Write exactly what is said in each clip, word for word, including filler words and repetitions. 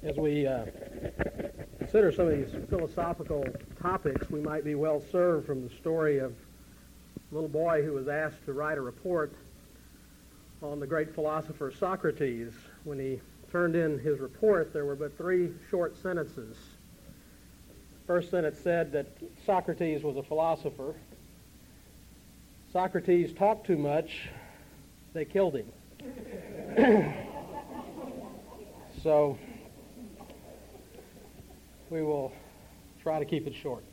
As we uh, consider some of these philosophical topics, we might be well served from the story of a little boy who was asked to write a report on the great philosopher Socrates. When he turned in his report, there were but three short sentences. First sentence said that Socrates was a philosopher. Socrates talked too much. They killed him. So we will try to keep it short.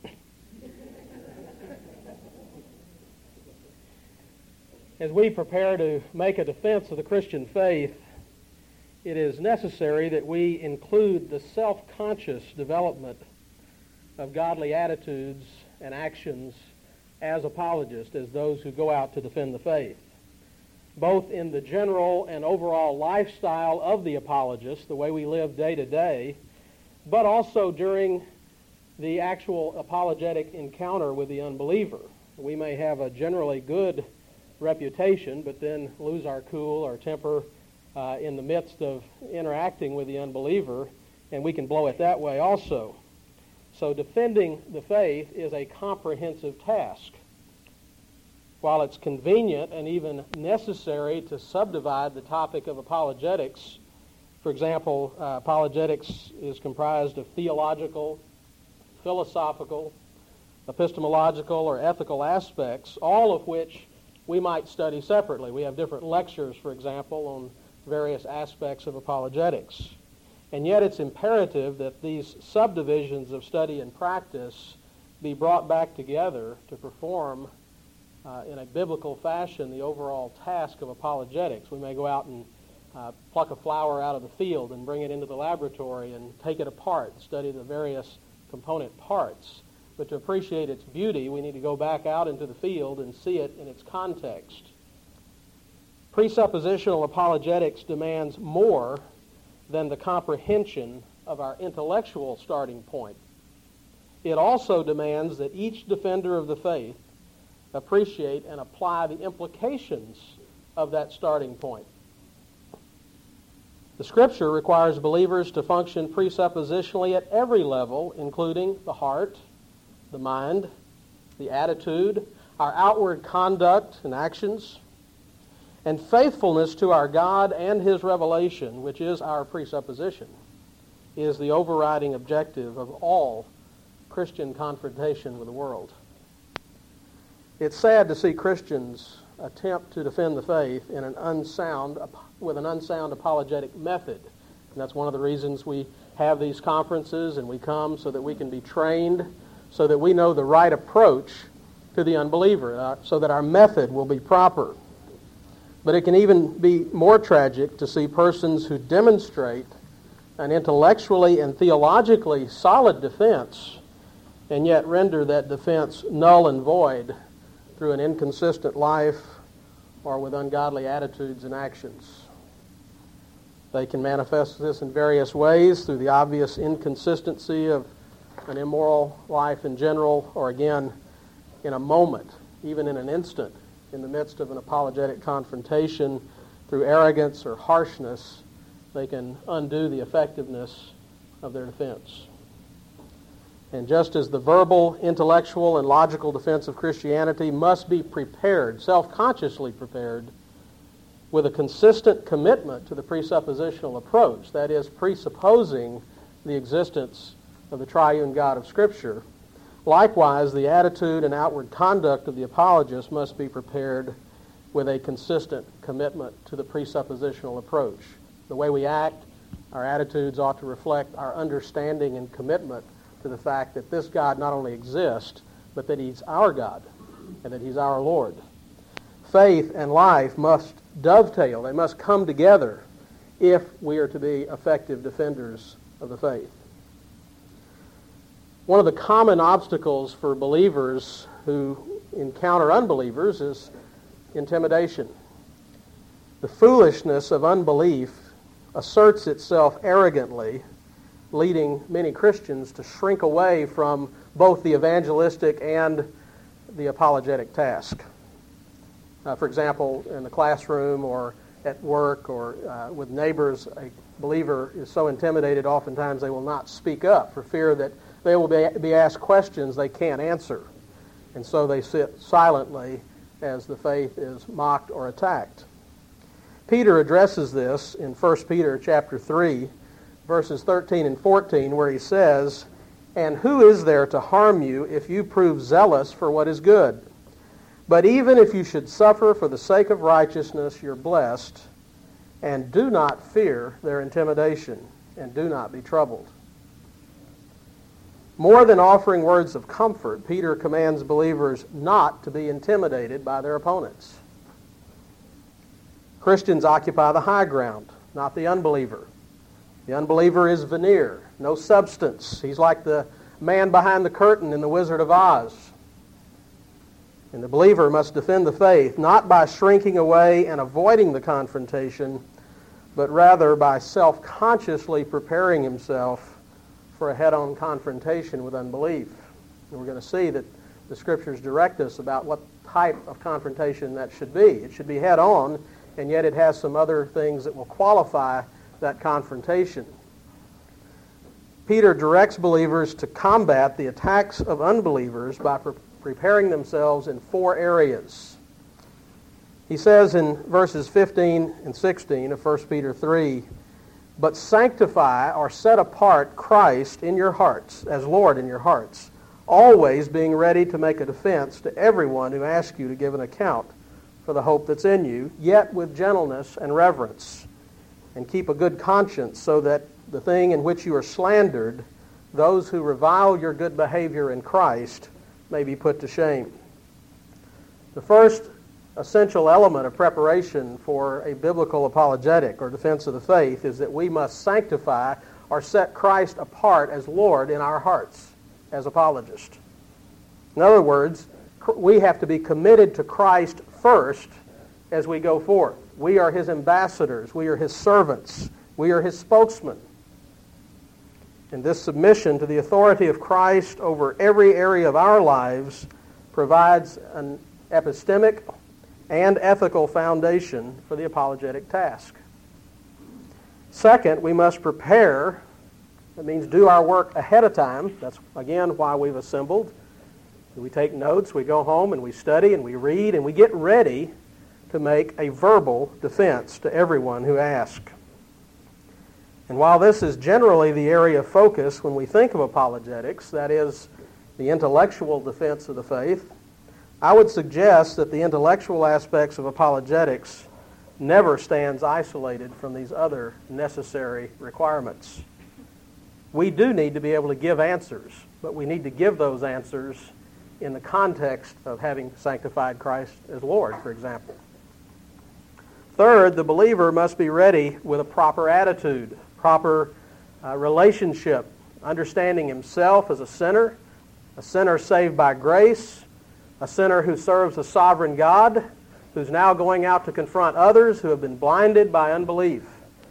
As we prepare to make a defense of the Christian faith, it is necessary that we include the self-conscious development of godly attitudes and actions as apologists, as those who go out to defend the faith, both in the general and overall lifestyle of the apologist, the way we live day to day, but also during the actual apologetic encounter with the unbeliever. We may have a generally good reputation, but then lose our cool, our temper uh, in the midst of interacting with the unbeliever, and we can blow it that way also. So defending the faith is a comprehensive task. While it's convenient and even necessary to subdivide the topic of apologetics, for example, uh, apologetics is comprised of theological, philosophical, epistemological, or ethical aspects, all of which we might study separately. We have different lectures, for example, on various aspects of apologetics. And yet it's imperative that these subdivisions of study and practice be brought back together to perform uh, in a biblical fashion the overall task of apologetics. We may go out and uh, pluck a flower out of the field and bring it into the laboratory and take it apart and study the various component parts. But to appreciate its beauty, we need to go back out into the field and see it in its context. Presuppositional apologetics demands more than the comprehension of our intellectual starting point. It also demands that each defender of the faith appreciate and apply the implications of that starting point. The Scripture requires believers to function presuppositionally at every level, including the heart, the mind, the attitude, our outward conduct and actions, and faithfulness to our God and His revelation, which is our presupposition, is the overriding objective of all Christian confrontation with the world. It's sad to see Christians attempt to defend the faith in an unsound, with an unsound apologetic method. And that's one of the reasons we have these conferences and we come so that we can be trained, so that we know the right approach to the unbeliever, uh, so that our method will be proper. But it can even be more tragic to see persons who demonstrate an intellectually and theologically solid defense and yet render that defense null and void through an inconsistent life or with ungodly attitudes and actions. They can manifest this in various ways through the obvious inconsistency of an immoral life in general, or again, in a moment, even in an instant, in the midst of an apologetic confrontation, through arrogance or harshness, they can undo the effectiveness of their defense. And just as the verbal, intellectual, and logical defense of Christianity must be prepared, self-consciously prepared, with a consistent commitment to the presuppositional approach, that is, presupposing the existence of the triune God of Scripture, likewise, the attitude and outward conduct of the apologist must be prepared with a consistent commitment to the presuppositional approach. The way we act, our attitudes ought to reflect our understanding and commitment to the fact that this God not only exists, but that He's our God and that He's our Lord. Faith and life must dovetail. They must come together if we are to be effective defenders of the faith. One of the common obstacles for believers who encounter unbelievers is intimidation. The foolishness of unbelief asserts itself arrogantly, leading many Christians to shrink away from both the evangelistic and the apologetic task. Uh, for example, in the classroom or at work or uh, with neighbors, a believer is so intimidated oftentimes they will not speak up for fear that they will be, be asked questions they can't answer. And so they sit silently as the faith is mocked or attacked. Peter addresses this in First Peter chapter three, verses thirteen and fourteen, where he says, "And who is there to harm you if you prove zealous for what is good? But even if you should suffer for the sake of righteousness, you're blessed, and do not fear their intimidation, and do not be troubled." More than offering words of comfort, Peter commands believers not to be intimidated by their opponents. Christians occupy the high ground, not the unbeliever. The unbeliever is veneer, no substance. He's like the man behind the curtain in The Wizard of Oz. And the believer must defend the faith, not by shrinking away and avoiding the confrontation, but rather by self-consciously preparing himself for a head-on confrontation with unbelief. And we're going to see that the Scriptures direct us about what type of confrontation that should be. It should be head-on, and yet it has some other things that will qualify that confrontation. Peter directs believers to combat the attacks of unbelievers by pre- preparing themselves in four areas. He says in verses fifteen and sixteen of First Peter three, "But sanctify or set apart Christ in your hearts, as Lord in your hearts, always being ready to make a defense to everyone who asks you to give an account for the hope that's in you, yet with gentleness and reverence. And keep a good conscience, so that the thing in which you are slandered, those who revile your good behavior in Christ, may be put to shame." The first essential element of preparation for a biblical apologetic or defense of the faith is that we must sanctify or set Christ apart as Lord in our hearts as apologists. In other words, we have to be committed to Christ first as we go forth. We are His ambassadors. We are His servants. We are His spokesmen. And this submission to the authority of Christ over every area of our lives provides an epistemic and ethical foundation for the apologetic task. Second, we must prepare. That means do our work ahead of time. That's, again, why we've assembled. We take notes, we go home, and we study, and we read, and we get ready to make a verbal defense to everyone who asks. And while this is generally the area of focus when we think of apologetics, that is, the intellectual defense of the faith, I would suggest that the intellectual aspects of apologetics never stands isolated from these other necessary requirements. We do need to be able to give answers, but we need to give those answers in the context of having sanctified Christ as Lord, for example. Third, the believer must be ready with a proper attitude, proper uh, relationship, understanding himself as a sinner, a sinner saved by grace, a sinner who serves a sovereign God, who's now going out to confront others who have been blinded by unbelief.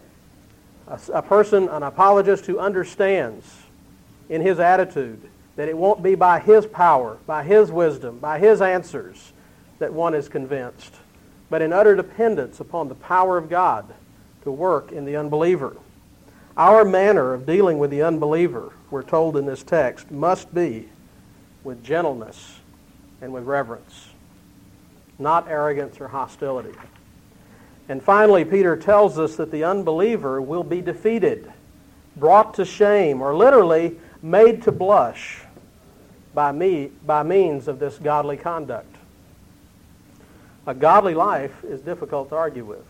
A, a person, an apologist who understands in his attitude that it won't be by his power, by his wisdom, by his answers that one is convinced, but in utter dependence upon the power of God to work in the unbeliever. Our manner of dealing with the unbeliever, we're told in this text, must be with gentleness and with reverence, not arrogance or hostility. And finally, Peter tells us that the unbeliever will be defeated, brought to shame, or literally made to blush by me by means of this godly conduct. A godly life is difficult to argue with.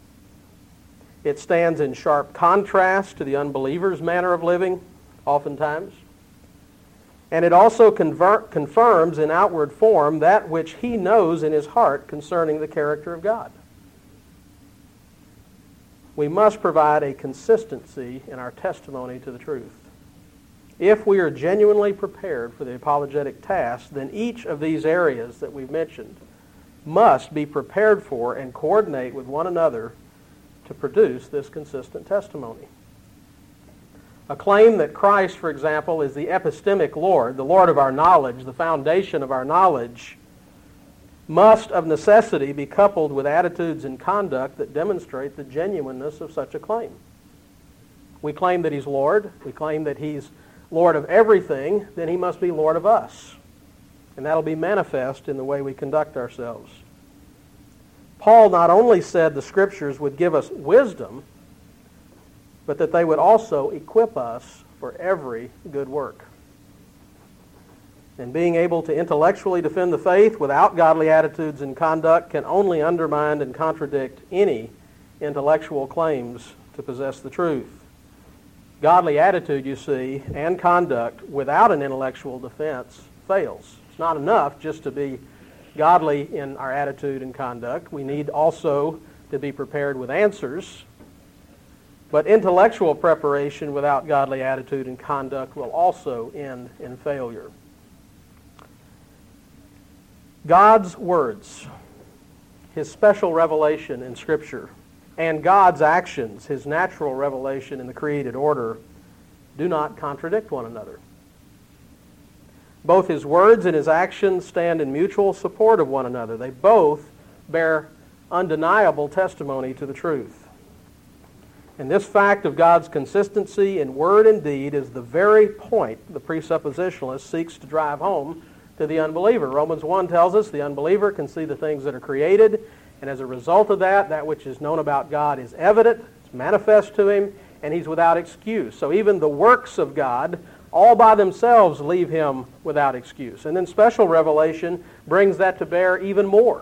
It stands in sharp contrast to the unbeliever's manner of living, oftentimes. And it also convert, confirms in outward form that which he knows in his heart concerning the character of God. We must provide a consistency in our testimony to the truth. If we are genuinely prepared for the apologetic task, then each of these areas that we've mentioned must be prepared for and coordinate with one another to produce this consistent testimony. A claim that Christ, for example, is the epistemic Lord, the Lord of our knowledge, the foundation of our knowledge, must of necessity be coupled with attitudes and conduct that demonstrate the genuineness of such a claim. We claim that He's Lord, we claim that He's Lord of everything, then He must be Lord of us. And that'll be manifest in the way we conduct ourselves. Paul not only said the Scriptures would give us wisdom, but that they would also equip us for every good work. And being able to intellectually defend the faith without godly attitudes and conduct can only undermine and contradict any intellectual claims to possess the truth. Godly attitude, you see, and conduct without an intellectual defense fails. It's not enough just to be godly in our attitude and conduct. We need also to be prepared with answers. But intellectual preparation without godly attitude and conduct will also end in failure. God's words, His special revelation in Scripture, and God's actions, His natural revelation in the created order, do not contradict one another. Both His words and His actions stand in mutual support of one another. They both bear undeniable testimony to the truth. And this fact of God's consistency in word and deed is the very point the presuppositionalist seeks to drive home to the unbeliever. Romans one tells us the unbeliever can see the things that are created, and as a result of that, that which is known about God is evident, it's manifest to him, and he's without excuse. So even the works of God, all by themselves, leave him without excuse. And then special revelation brings that to bear even more.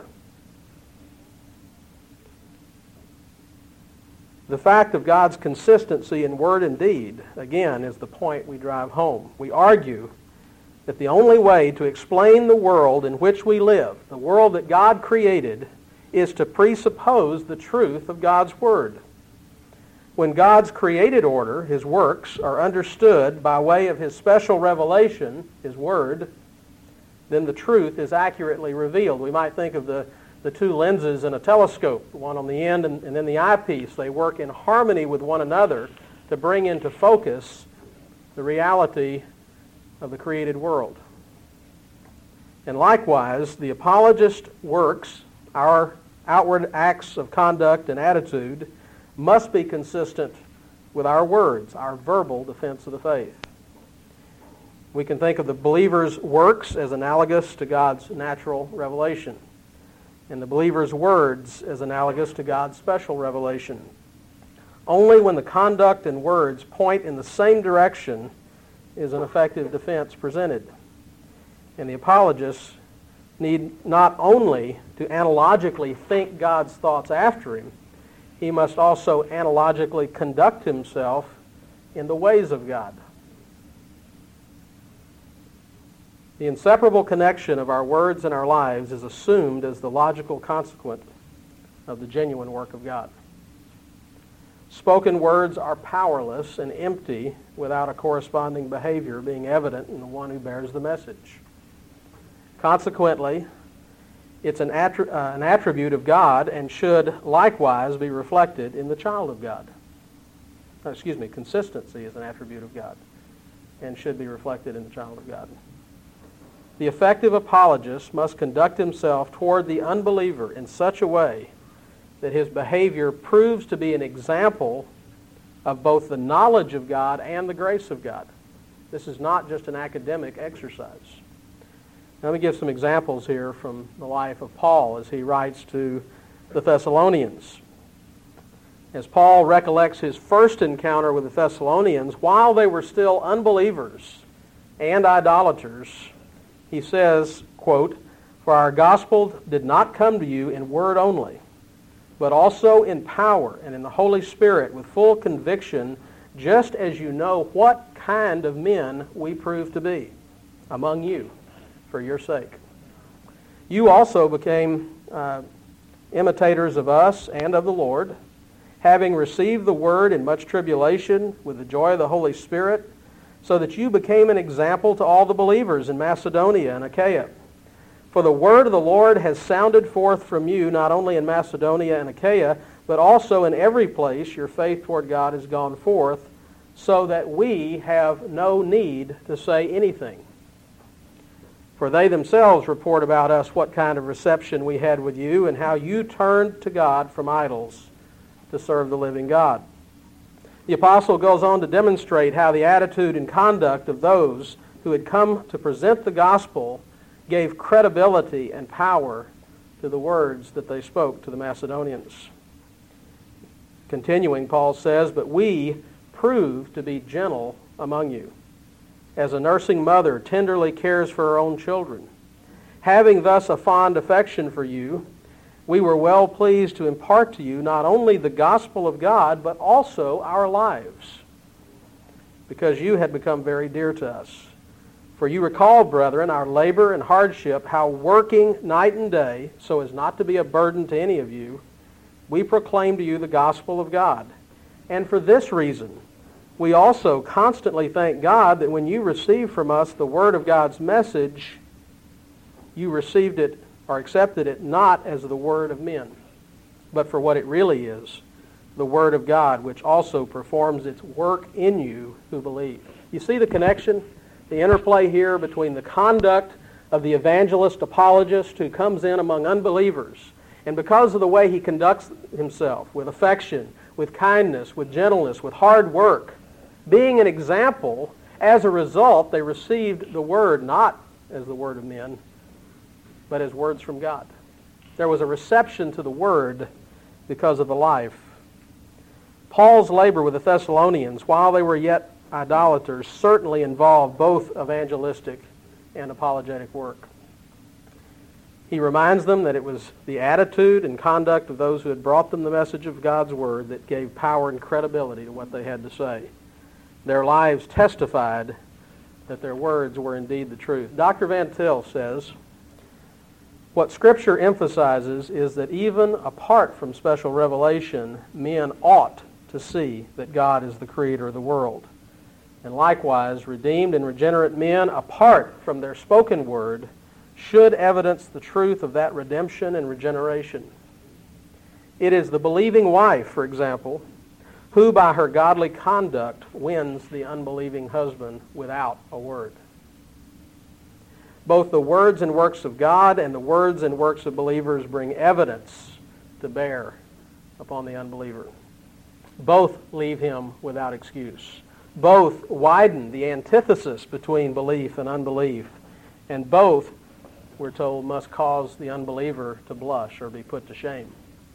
The fact of God's consistency in word and deed, again, is the point we drive home. We argue that the only way to explain the world in which we live, the world that God created, is to presuppose the truth of God's Word. When God's created order, His works, are understood by way of His special revelation, His Word, then the truth is accurately revealed. We might think of the the two lenses in a telescope, one on the end and, and then the eyepiece. They work in harmony with one another to bring into focus the reality of the created world. And likewise, the apologist works, our outward acts of conduct and attitude, must be consistent with our words, our verbal defense of the faith. We can think of the believer's works as analogous to God's natural revelation, and the believer's words as analogous to God's special revelation. Only when the conduct and words point in the same direction is an effective defense presented. And the apologist need not only to analogically think God's thoughts after him, he must also analogically conduct himself in the ways of God. The inseparable connection of our words and our lives is assumed as the logical consequence of the genuine work of God. Spoken words are powerless and empty without a corresponding behavior being evident in the one who bears the message. Consequently, it's an, attri- uh, an attribute of God and should likewise be reflected in the child of God. Oh, excuse me, consistency is an attribute of God and should be reflected in the child of God. The effective apologist must conduct himself toward the unbeliever in such a way that his behavior proves to be an example of both the knowledge of God and the grace of God. This is not just an academic exercise. Now, let me give some examples here from the life of Paul as he writes to the Thessalonians. As Paul recollects his first encounter with the Thessalonians, while they were still unbelievers and idolaters, he says, quote, "For our gospel did not come to you in word only, but also in power and in the Holy Spirit with full conviction, just as you know what kind of men we prove to be among you for your sake. You also became uh, imitators of us and of the Lord, having received the word in much tribulation with the joy of the Holy Spirit, so that you became an example to all the believers in Macedonia and Achaia. For the word of the Lord has sounded forth from you, not only in Macedonia and Achaia, but also in every place your faith toward God has gone forth, so that we have no need to say anything." For they themselves report about us what kind of reception we had with you and how you turned to God from idols to serve the living God. The apostle goes on to demonstrate how the attitude and conduct of those who had come to present the gospel gave credibility and power to the words that they spoke to the Macedonians. Continuing, Paul says, "But we proved to be gentle among you, as a nursing mother tenderly cares for her own children. Having thus a fond affection for you, we were well pleased to impart to you not only the gospel of God, but also our lives, because you had become very dear to us. For you recall, brethren, our labor and hardship, how working night and day, so as not to be a burden to any of you, we proclaim to you the gospel of God. And for this reason, we also constantly thank God that when you received from us the word of God's message, you received it or accepted it not as the word of men, but for what it really is, the word of God, which also performs its work in you who believe." You see the connection, the interplay here between the conduct of the evangelist apologist who comes in among unbelievers, and because of the way he conducts himself, with affection, with kindness, with gentleness, with hard work, being an example, as a result, they received the word not as the word of men, but as words from God. There was a reception to the word because of the life. Paul's labor with the Thessalonians, while they were yet idolaters, certainly involved both evangelistic and apologetic work. He reminds them that it was the attitude and conduct of those who had brought them the message of God's word that gave power and credibility to what they had to say. Their lives testified that their words were indeed the truth. Doctor Van Til says, "What Scripture emphasizes is that even apart from special revelation, men ought to see that God is the creator of the world. And likewise, redeemed and regenerate men, apart from their spoken word, should evidence the truth of that redemption and regeneration. It is the believing wife, for example, who by her godly conduct wins the unbelieving husband without a word. Both the words and works of God and the words and works of believers bring evidence to bear upon the unbeliever. Both leave him without excuse. Both widen the antithesis between belief and unbelief. And both, we're told, must cause the unbeliever to blush or be put to shame.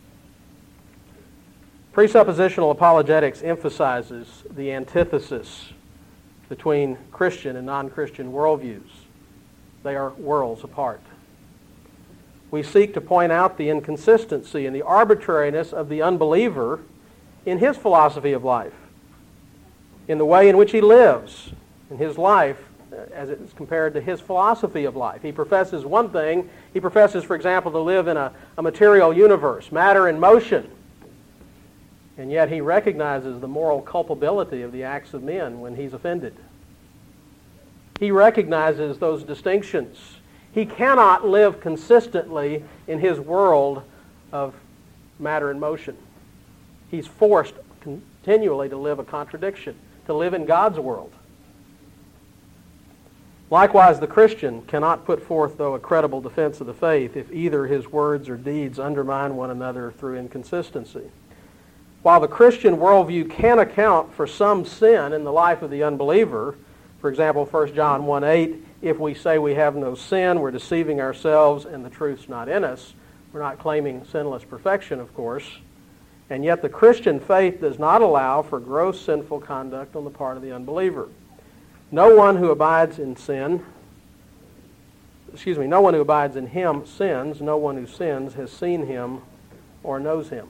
Presuppositional apologetics emphasizes the antithesis between Christian and non-Christian worldviews. They are worlds apart. We seek to point out the inconsistency and the arbitrariness of the unbeliever in his philosophy of life, in the way in which he lives, in his life as it is compared to his philosophy of life. He professes one thing. He professes, for example, to live in a, a material universe, matter in motion. And yet he recognizes the moral culpability of the acts of men when he's offended. He recognizes those distinctions. He cannot live consistently in his world of matter in motion. He's forced continually to live a contradiction, to live in God's world. Likewise, the Christian cannot put forth, though, a credible defense of the faith if either his words or deeds undermine one another through inconsistency. While the Christian worldview can account for some sin in the life of the unbeliever, for example, First John one eight, if we say we have no sin, we're deceiving ourselves and the truth's not in us. We're not claiming sinless perfection, of course. And yet the Christian faith does not allow for gross sinful conduct on the part of the unbeliever. No one who abides in sin, excuse me, no one who abides in him sins. No one who sins has seen him or knows him.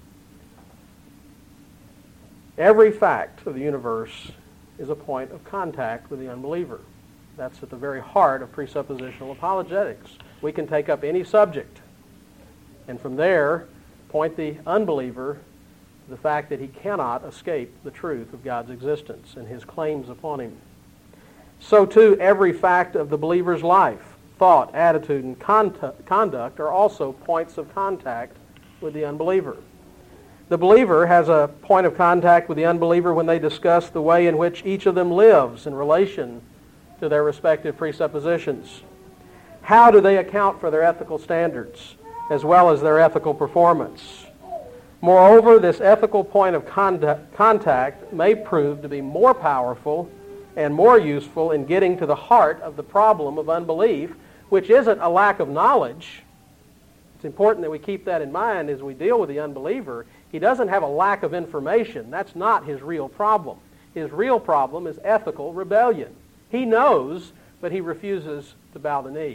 Every fact of the universe is a point of contact with the unbeliever. That's at the very heart of presuppositional apologetics. We can take up any subject and from there point the unbeliever to the fact that he cannot escape the truth of God's existence and his claims upon him. So too, every fact of the believer's life, thought, attitude, and conduct are also points of contact with the unbeliever. The believer has a point of contact with the unbeliever when they discuss the way in which each of them lives in relation to their respective presuppositions. How do they account for their ethical standards as well as their ethical performance? Moreover, this ethical point of contact, contact may prove to be more powerful and more useful in getting to the heart of the problem of unbelief, which isn't a lack of knowledge. It's important that we keep that in mind as we deal with the unbeliever. He doesn't have a lack of information. That's not his real problem. His real problem is ethical rebellion. He knows, but he refuses to bow the knee.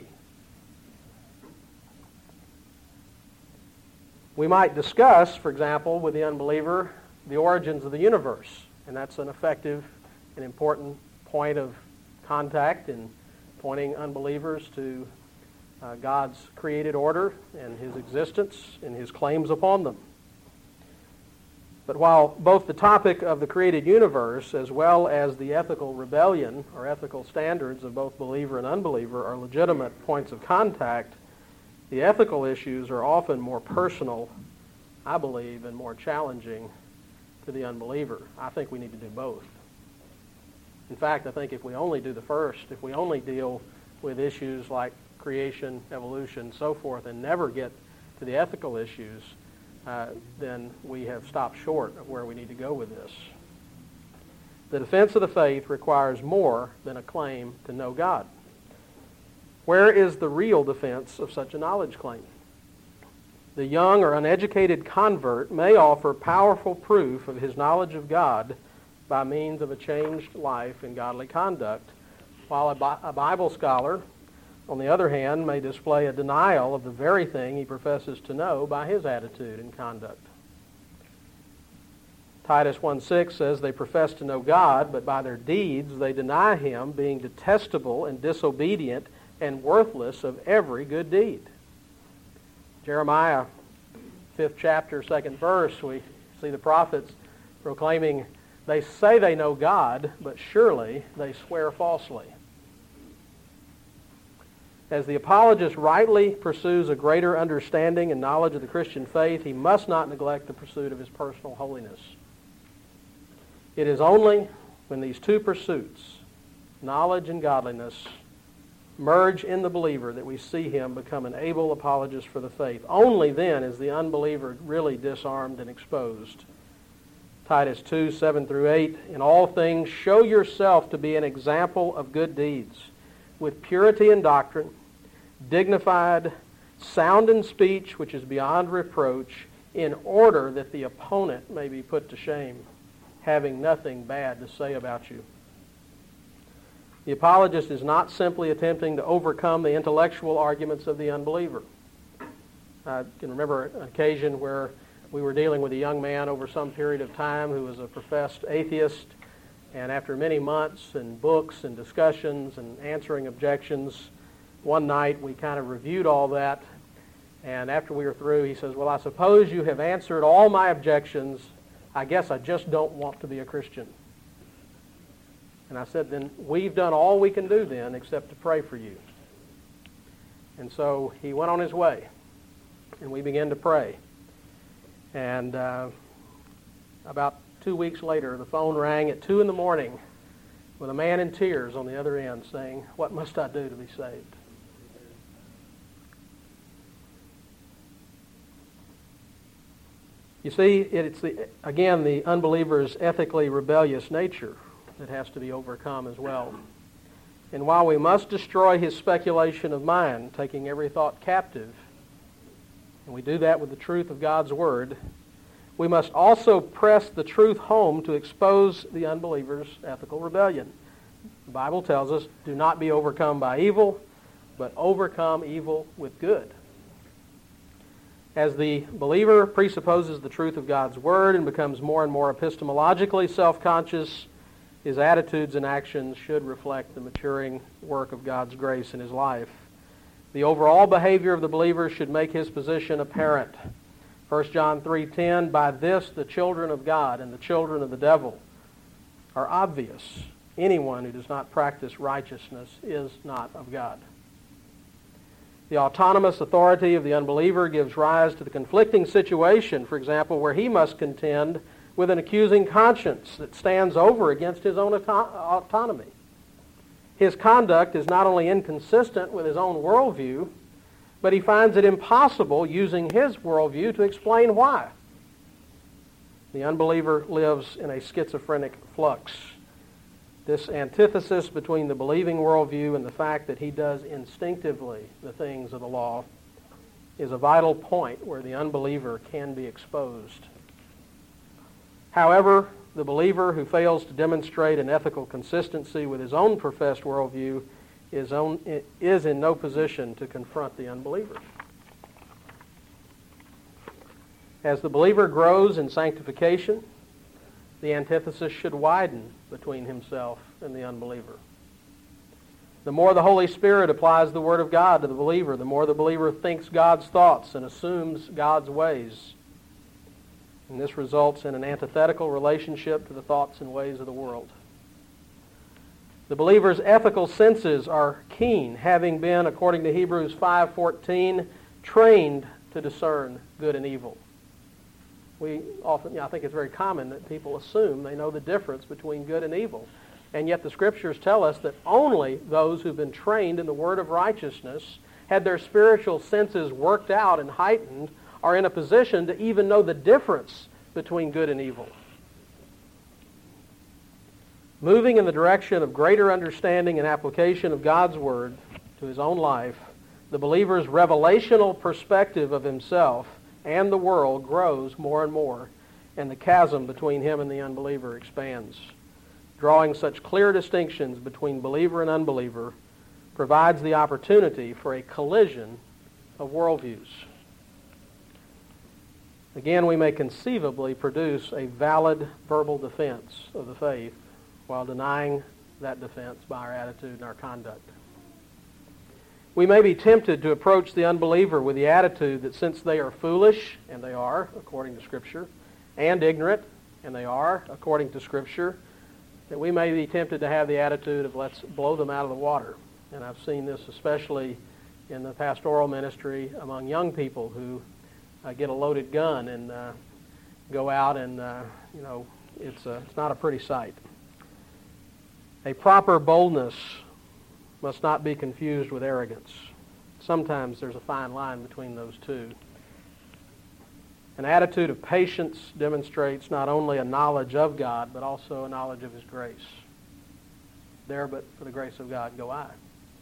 We might discuss, for example, with the unbeliever, the origins of the universe, and that's an effective and important point of contact in pointing unbelievers to uh, God's created order and His existence and His claims upon them. But while both the topic of the created universe as well as the ethical rebellion or ethical standards of both believer and unbeliever are legitimate points of contact, the ethical issues are often more personal, I believe, and more challenging to the unbeliever. I think we need to do both. In fact, I think if we only do the first, if we only deal with issues like creation, evolution, so forth, and never get to the ethical issues, uh, then we have stopped short of where we need to go with this. The defense of the faith requires more than a claim to know God. Where is the real defense of such a knowledge claim? The young or uneducated convert may offer powerful proof of his knowledge of God by means of a changed life and godly conduct, while a, Bi- a Bible scholar, on the other hand, may display a denial of the very thing he professes to know by his attitude and conduct. Titus one six says they profess to know God, but by their deeds they deny Him, being detestable and disobedient and worthless of every good deed. Jeremiah, fifth chapter, second verse, we see the prophets proclaiming, they say they know God, but surely they swear falsely. As the apologist rightly pursues a greater understanding and knowledge of the Christian faith, he must not neglect the pursuit of his personal holiness. It is only when these two pursuits, knowledge and godliness, merge in the believer that we see him become an able apologist for the faith. Only then is the unbeliever really disarmed and exposed. Titus two, seven through eight, in all things show yourself to be an example of good deeds, with purity in doctrine, dignified, sound in speech, which is beyond reproach, in order that the opponent may be put to shame, having nothing bad to say about you. The apologist is not simply attempting to overcome the intellectual arguments of the unbeliever. I can remember an occasion where we were dealing with a young man over some period of time who was a professed atheist, and after many months and books and discussions and answering objections, one night we kind of reviewed all that, and after we were through, he says, well, I suppose you have answered all my objections. I guess I just don't want to be a Christian. And I said, then we've done all we can do then except to pray for you. And so he went on his way, and we began to pray. And uh, about two weeks later, the phone rang at two in the morning with a man in tears on the other end saying, what must I do to be saved? You see, it's the, again the unbeliever's ethically rebellious nature that has to be overcome as well. And while we must destroy his speculation of mind, taking every thought captive, and we do that with the truth of God's Word, we must also press the truth home to expose the unbeliever's ethical rebellion. The Bible tells us, do not be overcome by evil, but overcome evil with good. As the believer presupposes the truth of God's Word and becomes more and more epistemologically self-conscious, his attitudes and actions should reflect the maturing work of God's grace in his life. The overall behavior of the believer should make his position apparent. First John three ten, by this the children of God and the children of the devil are obvious. Anyone who does not practice righteousness is not of God. The autonomous authority of the unbeliever gives rise to the conflicting situation, for example, where he must contend with an accusing conscience that stands over against his own auto- autonomy. His conduct is not only inconsistent with his own worldview, but he finds it impossible, using his worldview, to explain why. The unbeliever lives in a schizophrenic flux. This antithesis between the believing worldview and the fact that he does instinctively the things of the law is a vital point where the unbeliever can be exposed. However, the believer who fails to demonstrate an ethical consistency with his own professed worldview is, on, is in no position to confront the unbeliever. As the believer grows in sanctification, the antithesis should widen between himself and the unbeliever. The more the Holy Spirit applies the Word of God to the believer, the more the believer thinks God's thoughts and assumes God's ways. And this results in an antithetical relationship to the thoughts and ways of the world. The believer's ethical senses are keen, having been, according to Hebrews five fourteen, trained to discern good and evil. We often, you know, I think it's very common that people assume they know the difference between good and evil. And yet the Scriptures tell us that only those who've been trained in the Word of righteousness, had their spiritual senses worked out and heightened, are in a position to even know the difference between good and evil. Moving in the direction of greater understanding and application of God's Word to his own life, the believer's revelational perspective of himself and the world grows more and more, and the chasm between him and the unbeliever expands. Drawing such clear distinctions between believer and unbeliever provides the opportunity for a collision of worldviews. Again, we may conceivably produce a valid verbal defense of the faith while denying that defense by our attitude and our conduct. We may be tempted to approach the unbeliever with the attitude that since they are foolish, and they are, according to Scripture, and ignorant, and they are, according to Scripture, that we may be tempted to have the attitude of let's blow them out of the water. And I've seen this especially in the pastoral ministry among young people who uh, get a loaded gun and uh, go out and, uh, you know, it's, a, it's not a pretty sight. A proper boldness must not be confused with arrogance. Sometimes there's a fine line between those two. An attitude of patience demonstrates not only a knowledge of God, but also a knowledge of His grace. There, but for the grace of God, go I.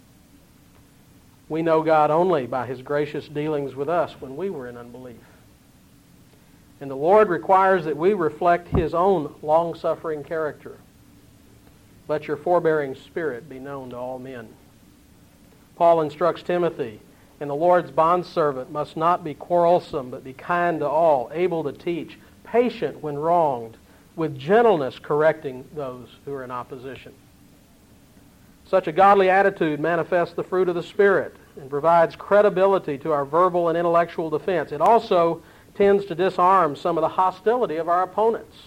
We know God only by His gracious dealings with us when we were in unbelief. And the Lord requires that we reflect His own long-suffering character. Let your forbearing spirit be known to all men. Paul instructs Timothy, and the Lord's bondservant must not be quarrelsome, but be kind to all, able to teach, patient when wronged, with gentleness correcting those who are in opposition. Such a godly attitude manifests the fruit of the Spirit and provides credibility to our verbal and intellectual defense. It also tends to disarm some of the hostility of our opponents.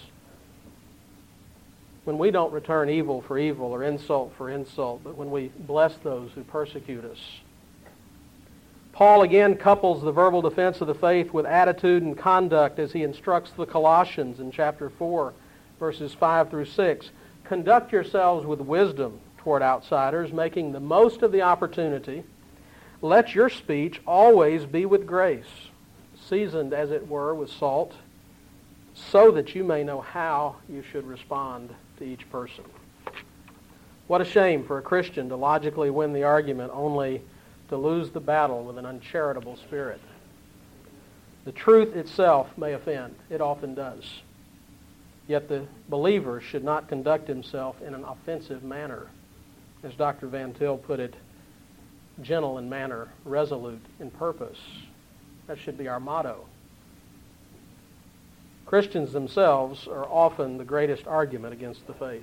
When we don't return evil for evil or insult for insult, but when we bless those who persecute us. Paul again couples the verbal defense of the faith with attitude and conduct as he instructs the Colossians in chapter four, verses five through six. Conduct yourselves with wisdom toward outsiders, making the most of the opportunity. Let your speech always be with grace, seasoned as it were with salt, so that you may know how you should respond to each person. What a shame for a Christian to logically win the argument only to lose the battle with an uncharitable spirit. The truth itself may offend. It often does. Yet the believer should not conduct himself in an offensive manner. As Doctor Van Til put it, gentle in manner, resolute in purpose. That should be our motto. Christians themselves are often the greatest argument against the faith.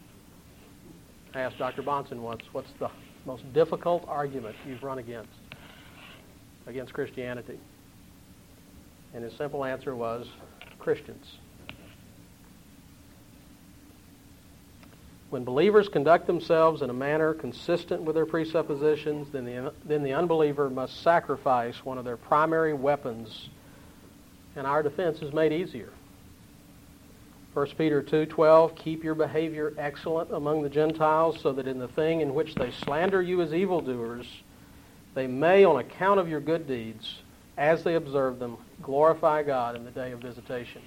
I asked Doctor Bonson once, what's the most difficult argument you've run against, against Christianity? And his simple answer was, Christians. When believers conduct themselves in a manner consistent with their presuppositions, then the, then the unbeliever must sacrifice one of their primary weapons, and our defense is made easier. First Peter two twelve, keep your behavior excellent among the Gentiles, so that in the thing in which they slander you as evildoers, they may, on account of your good deeds, as they observe them, glorify God in the day of visitation.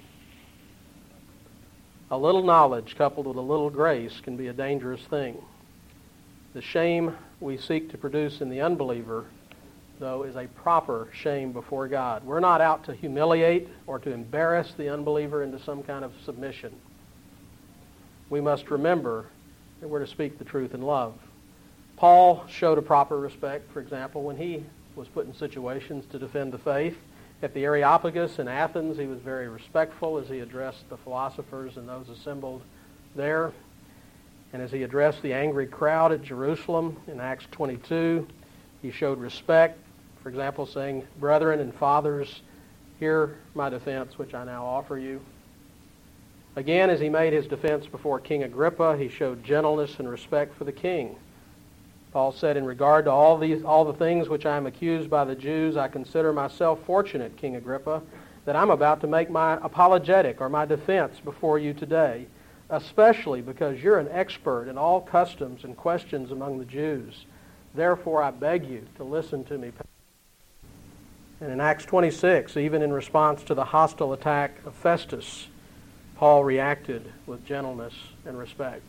A little knowledge coupled with a little grace can be a dangerous thing. The shame we seek to produce in the unbeliever, though, is a proper shame before God. We're not out to humiliate or to embarrass the unbeliever into some kind of submission. We must remember that we're to speak the truth in love. Paul showed a proper respect, for example, when he was put in situations to defend the faith. At the Areopagus in Athens, he was very respectful as he addressed the philosophers and those assembled there. And as he addressed the angry crowd at Jerusalem in Acts twenty-two, he showed respect, for example, saying, "Brethren and fathers, hear my defense, which I now offer you." Again, as he made his defense before King Agrippa, he showed gentleness and respect for the king. Paul said, "In regard to all these, all the things which I am accused by the Jews, I consider myself fortunate, King Agrippa, that I'm about to make my apologetic or my defense before you today, especially because you're an expert in all customs and questions among the Jews. Therefore, I beg you to listen to me." And in Acts twenty-six, even in response to the hostile attack of Festus, Paul reacted with gentleness and respect.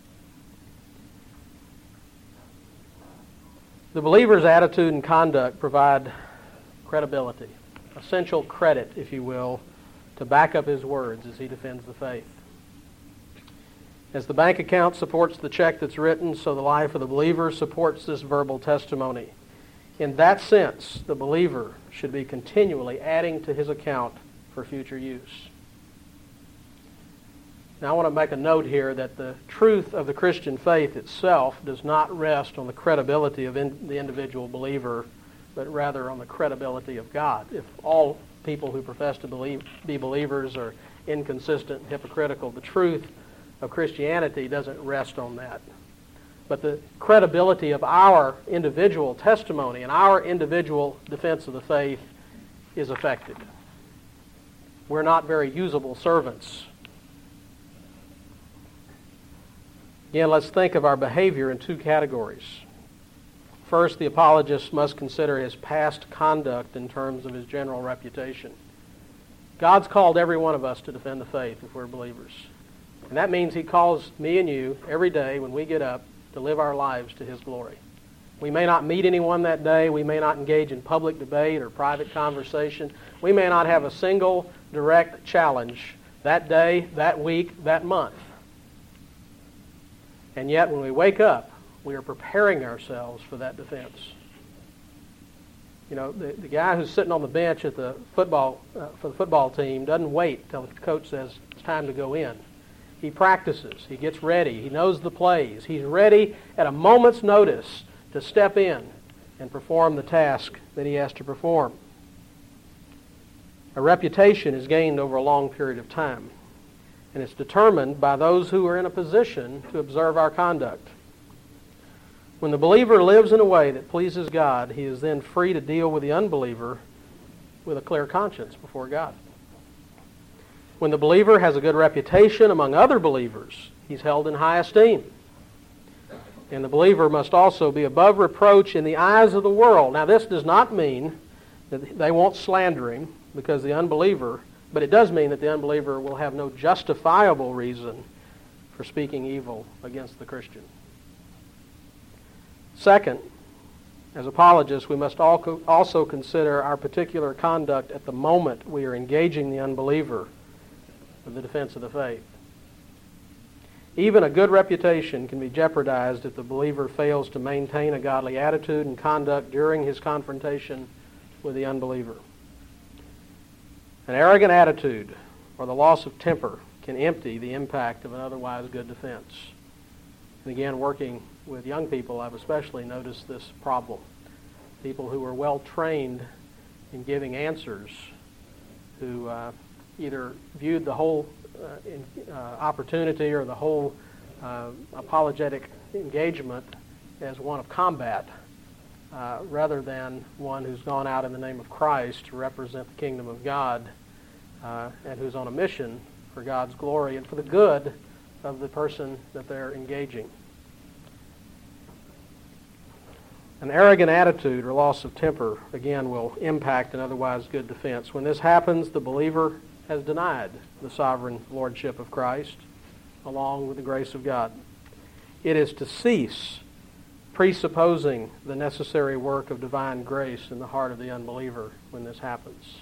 The believer's attitude and conduct provide credibility, essential credit, if you will, to back up his words as he defends the faith. As the bank account supports the check that's written, so the life of the believer supports this verbal testimony. In that sense, the believer should be continually adding to his account for future use. Now, I want to make a note here that the truth of the Christian faith itself does not rest on the credibility of in, the individual believer, but rather on the credibility of God. If all people who profess to believe, be believers are inconsistent and hypocritical, the truth of Christianity doesn't rest on that. But the credibility of our individual testimony and our individual defense of the faith is affected. We're not very usable servants. Again, let's think of our behavior in two categories. First, the apologist must consider his past conduct in terms of his general reputation. God's called every one of us to defend the faith if we're believers. And that means He calls me and you every day when we get up to live our lives to His glory. We may not meet anyone that day. We may not engage in public debate or private conversation. We may not have a single direct challenge that day, that week, that month. And yet, when we wake up, we are preparing ourselves for that defense. You know, the, the guy who's sitting on the bench at the football uh, for the football team doesn't wait till the coach says it's time to go in. He practices. He gets ready. He knows the plays. He's ready at a moment's notice to step in and perform the task that he has to perform. A reputation is gained over a long period of time, and it's determined by those who are in a position to observe our conduct. When the believer lives in a way that pleases God, he is then free to deal with the unbeliever with a clear conscience before God. When the believer has a good reputation among other believers, he's held in high esteem. And the believer must also be above reproach in the eyes of the world. Now, this does not mean that they won't slander him, because the unbeliever, but it does mean that the unbeliever will have no justifiable reason for speaking evil against the Christian. Second, as apologists, we must also consider our particular conduct at the moment we are engaging the unbeliever with the defense of the faith. Even a good reputation can be jeopardized if the believer fails to maintain a godly attitude and conduct during his confrontation with the unbeliever. An arrogant attitude or the loss of temper can empty the impact of an otherwise good defense. And again, working with young people, I've especially noticed this problem. People who are well trained in giving answers, who uh, either viewed the whole uh, in, uh, opportunity or the whole uh, apologetic engagement as one of combat, uh, rather than one who's gone out in the name of Christ to represent the kingdom of God, uh, and who's on a mission for God's glory and for the good of the person that they're engaging. An arrogant attitude or loss of temper, again, will impact an otherwise good defense. When this happens, the believer has denied the sovereign lordship of Christ along with the grace of God. It is to cease presupposing the necessary work of divine grace in the heart of the unbeliever when this happens.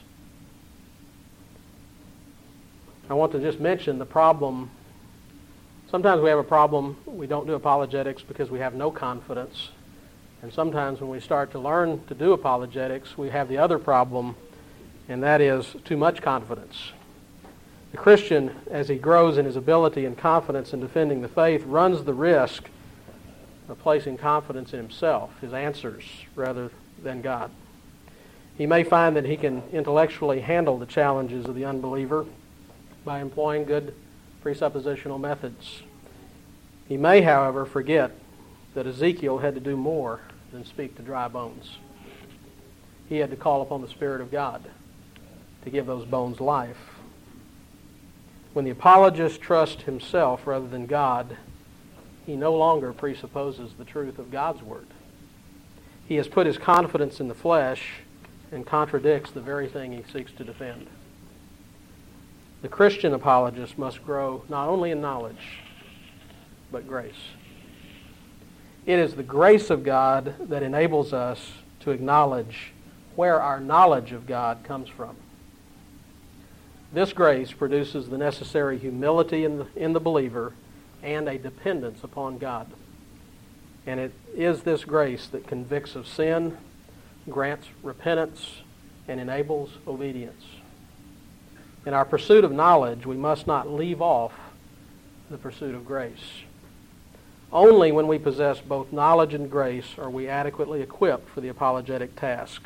I want to just mention the problem. Sometimes we have a problem, we don't do apologetics because we have no confidence. And sometimes when we start to learn to do apologetics, we have the other problem, and that is too much confidence. The Christian, as he grows in his ability and confidence in defending the faith, runs the risk of placing confidence in himself, his answers, rather than God. He may find that he can intellectually handle the challenges of the unbeliever by employing good presuppositional methods. He may, however, forget that Ezekiel had to do more than speak to dry bones. He had to call upon the Spirit of God to give those bones life. When the apologist trusts himself rather than God, he no longer presupposes the truth of God's Word. He has put his confidence in the flesh and contradicts the very thing he seeks to defend. The Christian apologist must grow not only in knowledge, but grace. It is the grace of God that enables us to acknowledge where our knowledge of God comes from. This grace produces the necessary humility in the, in the believer and a dependence upon God. And it is this grace that convicts of sin, grants repentance, and enables obedience. In our pursuit of knowledge, we must not leave off the pursuit of grace. Only when we possess both knowledge and grace are we adequately equipped for the apologetic task.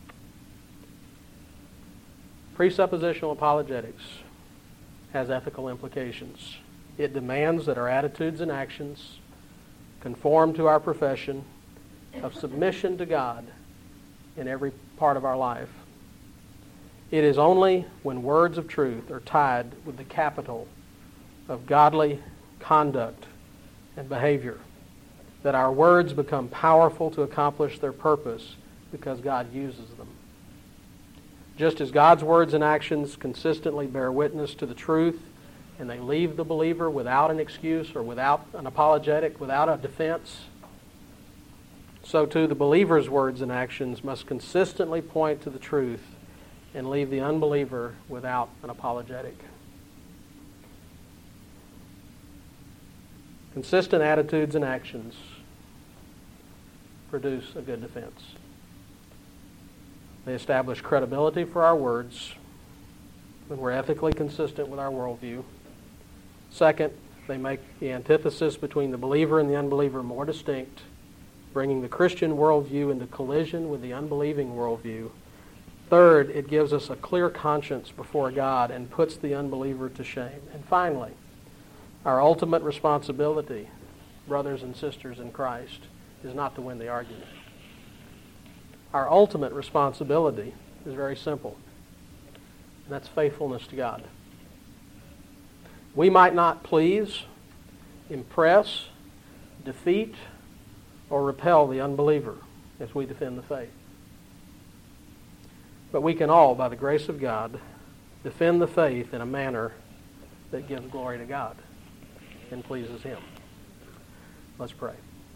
Presuppositional apologetics has ethical implications. It demands that our attitudes and actions conform to our profession of submission to God in every part of our life. It is only when words of truth are tied with the capital of godly conduct and behavior that our words become powerful to accomplish their purpose because God uses them. Just as God's words and actions consistently bear witness to the truth and they leave the believer without an excuse or without an apologetic, without a defense, so too the believer's words and actions must consistently point to the truth and leave the unbeliever without an apologetic. Consistent attitudes and actions produce a good defense. They establish credibility for our words when we're ethically consistent with our worldview. Second, they make the antithesis between the believer and the unbeliever more distinct, bringing the Christian worldview into collision with the unbelieving worldview. Third, it gives us a clear conscience before God and puts the unbeliever to shame. And finally, our ultimate responsibility, brothers and sisters in Christ, is not to win the argument. Our ultimate responsibility is very simple, and that's faithfulness to God. We might not please, impress, defeat, or repel the unbeliever as we defend the faith. But we can all, by the grace of God, defend the faith in a manner that gives glory to God and pleases Him. Let's pray.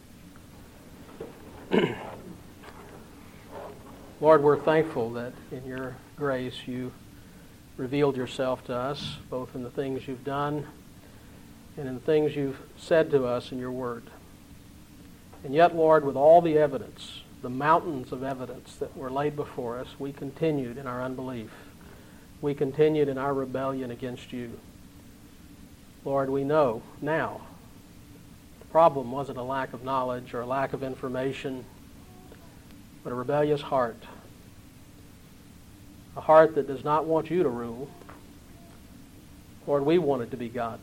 Lord, we're thankful that in your grace you revealed yourself to us, both in the things you've done and in the things you've said to us in your word. And yet, Lord, with all the evidence, the mountains of evidence that were laid before us, we continued in our unbelief. We continued in our rebellion against you. Lord, we know now the problem wasn't a lack of knowledge or a lack of information, but a rebellious heart. A heart that does not want you to rule. Lord, we want it to be God.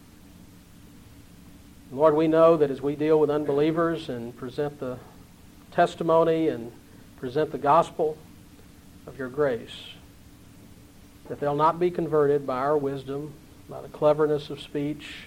Lord, we know that as we deal with unbelievers and present the testimony and present the gospel of your grace, that they'll not be converted by our wisdom by the cleverness of speech,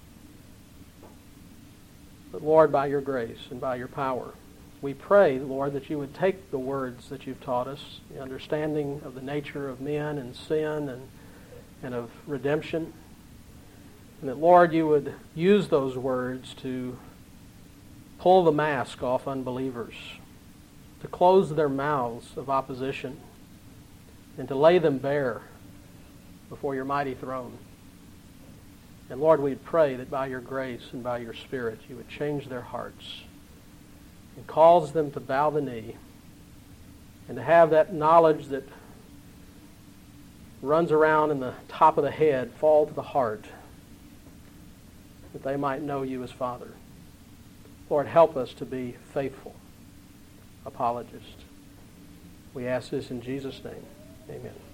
but Lord, by your grace and by your power, we pray, Lord, that you would take the words that you've taught us, the understanding of the nature of men and sin and, and of redemption, and that, Lord, you would use those words to pull the mask off unbelievers, to close their mouths of opposition, and to lay them bare before your mighty throne. And Lord, we pray that by your grace and by your Spirit, you would change their hearts and cause them to bow the knee and to have that knowledge that runs around in the top of the head fall to the heart, that they might know you as Father. Lord, help us to be faithful apologists. We ask this in Jesus' name. Amen.